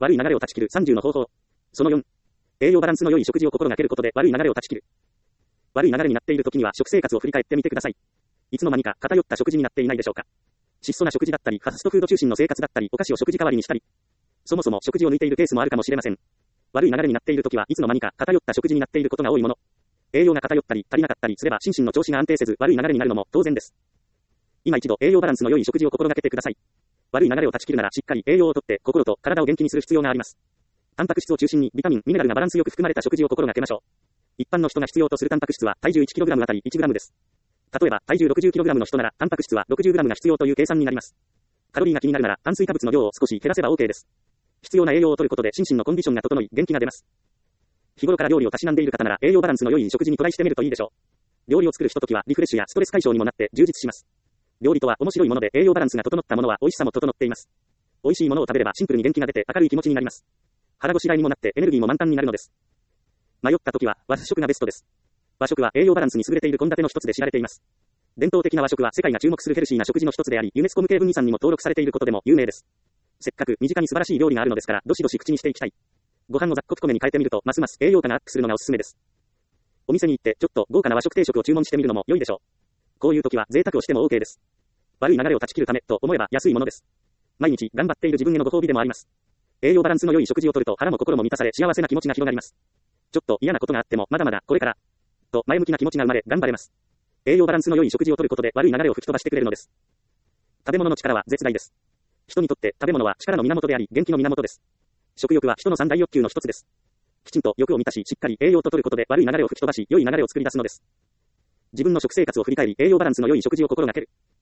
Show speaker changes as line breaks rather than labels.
悪い流れを断ち切る30の方法。その4。栄養バランスの良い食事を心がけることで悪い流れを断ち切る。悪い流れになっている時には食生活を振り返ってみてください。いつの間にか偏った食事になっていないでしょうか。質素な食事だったり、ファストフード中心の生活だったり、お菓子を食事代わりにしたり。そもそも食事を抜いているケースもあるかもしれません。悪い流れになっている時はいつの間にか偏った食事になっていることが多いもの。栄養が偏ったり足りなかったりすれば心身の調子が安定せず悪い流れになるのも当然です。今一度栄養バランスの良い食事を心がけてください。悪い流れを断ち切るならしっかり栄養をとって心と体を元気にする必要があります。タンパク質を中心にビタミン、ミネラルがバランスよく含まれた食事を心がけましょう。一般の人が必要とするタンパク質は体重 1kg あたり 1g です。例えば体重 60kg の人ならタンパク質は 60g が必要という計算になります。カロリーが気になるなら炭水化物の量を少し減らせば OK です。必要な栄養を取ることで心身のコンディションが整い元気が出ます。日頃から料理をたしなんでいる方なら栄養バランスの良い食事にトライしてみるといいでしょう。料理を作るひとときはリフレッシュやストレス解消にもなって充実します。料理とは面白いもので栄養バランスが整ったものは美味しさも整っています。美味しいものを食べればシンプルに元気が出て明るい気持ちになります。腹ごしらえにもなってエネルギーも満タンになるのです。迷った時は和食がベストです。和食は栄養バランスに優れている献立の一つで知られています。伝統的な和食は世界が注目するヘルシーな食事の一つであり、ユネスコ無形文遺産にも登録されていることでも有名です。せっかく身近に素晴らしい料理があるのですから、どしどし口にしていきたい。ご飯を雑穀米に変えてみると、ますます栄養価がアップするのがおすすめです。お店に行ってちょっと豪華な和食定食を注文してみるのも良いでしょう。こういう時は贅沢をしても OK です。悪い流れを断ち切るためと思えば安いものです。毎日頑張っている自分へのご褒美でもあります。栄養バランスの良い食事をとると腹も心も満たされ幸せな気持ちが広がります。ちょっと嫌なことがあってもまだまだこれからと前向きな気持ちが生まれ頑張れます。栄養バランスの良い食事をとることで悪い流れを吹き飛ばしてくれるのです。食べ物の力は絶大です。人にとって食べ物は力の源であり元気の源です。食欲は人の三大欲求の一つです。きちんと欲を満たししっかり栄養ととることで悪い流れを吹き飛ばし良い流れを作り出すのです。自分の食生活を振り返り栄養バランスの良い食事を心がける。